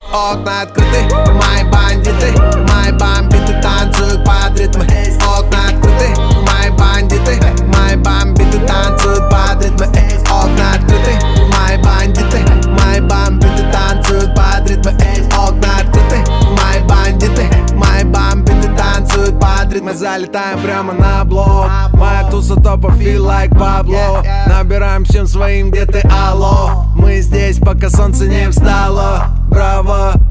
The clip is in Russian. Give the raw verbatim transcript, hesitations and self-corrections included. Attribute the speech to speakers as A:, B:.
A: Окна открыты, мои бандиты, мои бомбиты танцуют под ритмы. Окна открыты, мои бандиты, мои бомбиты танцуют под ритмы. Окна открыты, мои бандиты, мои бомбиты танцуют под ритмы. Окна открыты, мои бандиты, мои бомбиты танцуют под ритмы. Мы залетаем прямо на блок, моя туса топа feel like Pablo. Набираем всем своим, где ты, алло. Мы здесь, пока солнце не встало. Браво,